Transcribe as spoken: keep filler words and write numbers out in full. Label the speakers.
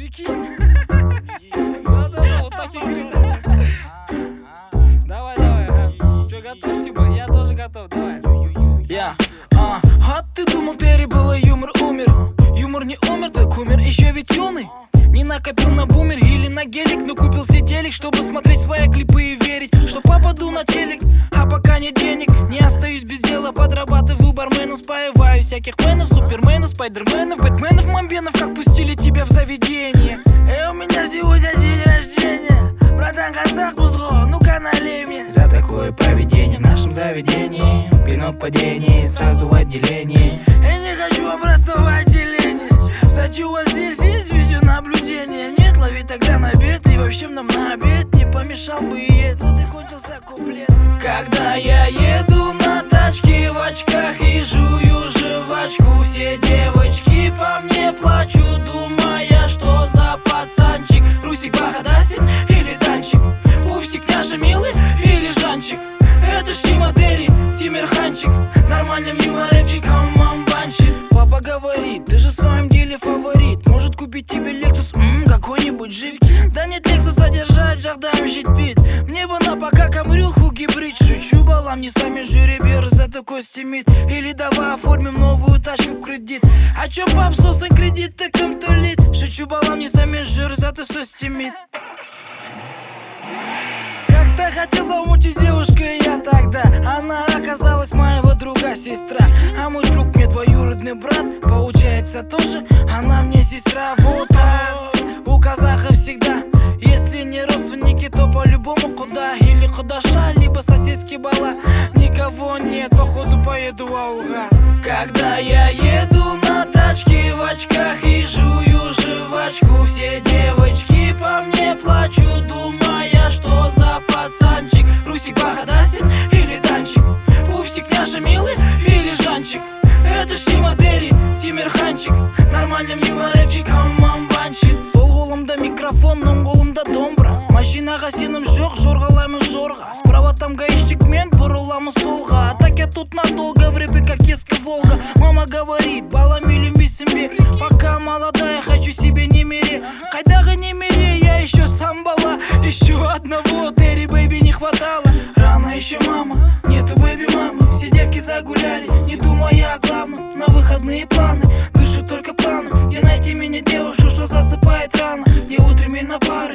Speaker 1: Прикинь. Да-да-да, вот так и говорит. Давай, давай. Че, готов, типа? Я тоже готов, давай. Я, а, а ты думал, Терри был и юмор умер? Юмор не умер, твой кумир еще ведь юный. Не накопил на бумер или на гелик, но купил себе телек, чтобы смотреть свои клипы и верить, что попаду на телек. А пока нет денег, не остаюсь без дела, подрабатываю барменом, спаиваю всяких мэнов, суперменов, спайдерменов, бэтменов, мамбенов, как пустили тебя в заведение. Эй, у меня сегодня день рождения, братан, казах бузро, ну-ка налей мне. За такое поведение в нашем заведении пинок падений, сразу в отделении. Я не хочу обратного отделения. Кстати, у вас здесь есть видеонаблюдение? Нет, лови тогда на бед. И вообще нам на обед не помешал бы и это. Вот и кончился куплет. Когда я еду на тачке в очках и жую жвачку, все девочки по мне плачут, думая, что за пацанчик. Русик Бахадастин или Данчик, Пупсик Няша милый или Жанчик. Это ж Тима Терри, Тимирханчик, нормальным юморэпчиком мамбанчик. Папа говорит, ты же в своем деле фаворит, может купить тебе Lexus, ммм, какой-нибудь джип. Да нет Lexus держать, жардам жить пит. Мне бы на пока камрюху гибрид. Шучу, балам, не сами жеребер за такой стимит. Или давай оформим новую тачку в кредит. А чё пап, сосан кредит, так там то лит. Шучу, балам, не сами жир, зато со стимит. Как-то хотел замутить с девушкой я тогда, она оказалась моего друга сестра. А мой друг мне двоюродный брат, получается тоже, она мне сестра. Вот так, у казахов всегда, если не родственники, то по-любому куда. Или худаша, либо соседский бала. Никого нет, походу поеду в ауга. Когда я еду на тачке в очках и жую жвачку, все девочки по мне плачут, думая, что за пацанчик. Русик Бахадастин или Данчик, Пупсик Няша милый или Жанчик. Это ж Тима Терри, Тимирханчик, нормальным юморэпчиком мамбанчик. Сол қолымда микрофон, оң қолымда домбыра. Машинаға сенім жоқ, жорғалаймын жорға. Справа там гаишник мен, бұрыламын солға. Так я тут надолго, в рэпе как еска Волга. Мама говорит, балам үйленбейсің бе? Пока молодая, хочу себе немере. Қайдағы немере, я еще сам бала. Еще одного Терри бэйби не хватало. Рано еще мама, нету бэйби мамы. Все девки загуляли, не думая о главном. На выходные планы, дышу только планом. Где найти меня девушку, что засыпает рано? Не утренней на пару.